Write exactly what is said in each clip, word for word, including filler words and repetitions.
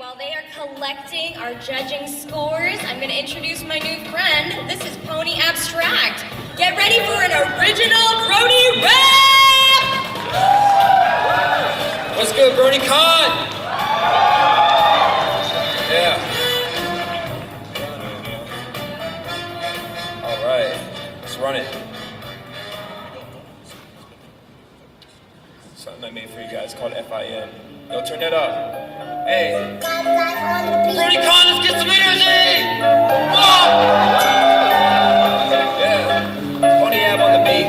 while they are collecting our judging scores, I'm going to introduce my new friend. This is Pony Abstract. Get ready for an original Brony rap! What's good, Brony Con? Yeah. All right, let's run it. Something I made for you guys called F I M. Yo, turn that up. Hey. Brony Con, let's get some energy! Whoa! Yeah. Pony Ab on the beat.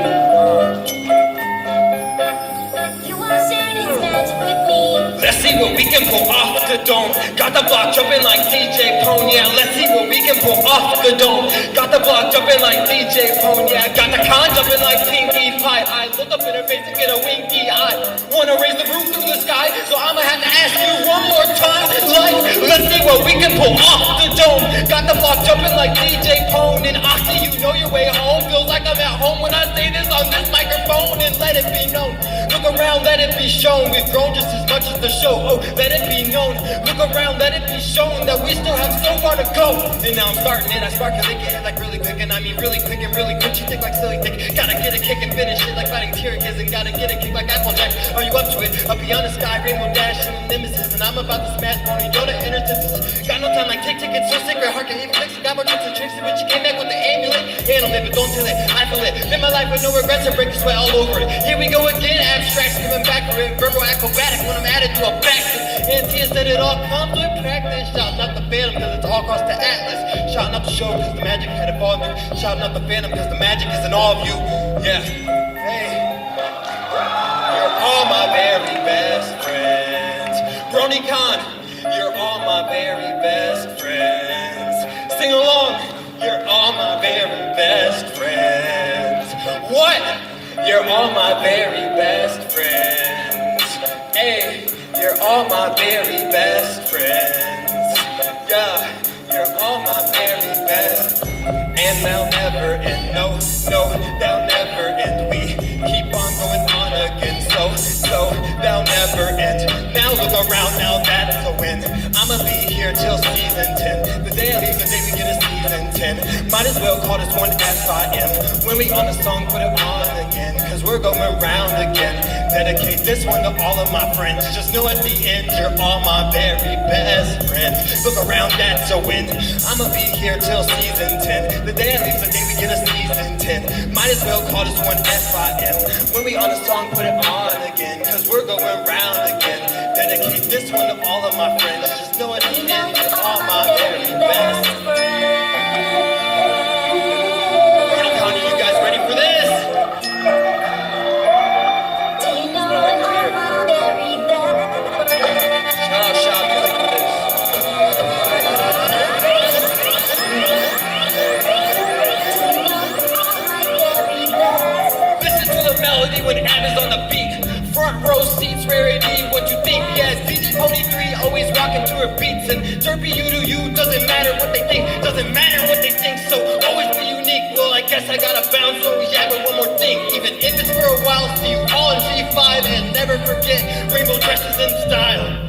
Let's see what we can pull off the dome. Got the block jumping like D J Pone, yeah. Let's see what we can pull off the dome. Got the block jumping like D J Pone, yeah. Got the con jumping like Pinkie Pie. I look up in her face and get a winky eye. Wanna raise the roof through the sky, so I'ma have to ask you one more time. Like, let's see what we can pull off the dome. Got the block jumping like D J Pone and Oxy. You know your way home. Feels like I'm at home when I say this on this microphone. And let it be known. Look around, let it be shown. We've grown just as much as the show. Oh, let it be known. Look around, let it be shown that we still have so far to go. And now I'm starting it. I spark a lick it like really quick, and I mean really quick and really quick. You think like silly dick. Gotta get a kick and finish it like fighting tear kids, and gotta get a kick like Applejack. Are you up to it? Up beyond the sky, Rainbow Dash and Nemesis, and I'm about to smash Pony Yoda interstices. Got no time like tick tick. It's so sick. Her heart can even fix it. Got more tricks and tricks, but you came back with the amulet. Handle it, but don't tell it. I feel it. Live my life with no regrets and break the sweat all over it. Here we go again. Abstracts coming back for it. Verbal acrobatic when I'm added to a backflip. And tears that it all comes with practice. Shouting out the Phantom cause it's all across the Atlas. Shouting out the show cause the magic had evolved you. Shouting out the Phantom cause the magic is in all of you. Yeah. Hey. You're all my very best friends. Brony Con, you're all my very best friends. Sing along. You're all my very best friends. What? You're all my very best friends. Hey. You're all my very best friends. Yeah, you're all my very best. And they'll never end. No, no, they'll never end. We keep on going on again. So, so they'll never end. Now look around, now that's a win. I'ma be here till season ten. The day I leave, the day we get a season ten. Might as well call this one F I M. When we on a song, put it on again. Cause we're going round again. Dedicate this one to all of my friends. Just know at the end, you're all my very best friends. Look around, that's a win. I'ma be here till season ten. The day I leave, the day we get a season ten. Might as well call this one F I M. When we on a song, put it on again. Cause we're going round again. Dedicate this one to all of my friends. Just know at the end, you're all my very best friends. Brony Con, you guys ready for this? When Ab is on the beat, front row seats, rarity, what you think? Yeah, D J Pony three always rocking to her beats, and Derpy you to you, doesn't matter what they think, doesn't matter what they think, so always be unique. Well, I guess I gotta bounce, so yeah, but one more thing, even if it's for a while, see you all in G five, and never forget rainbow dresses in style.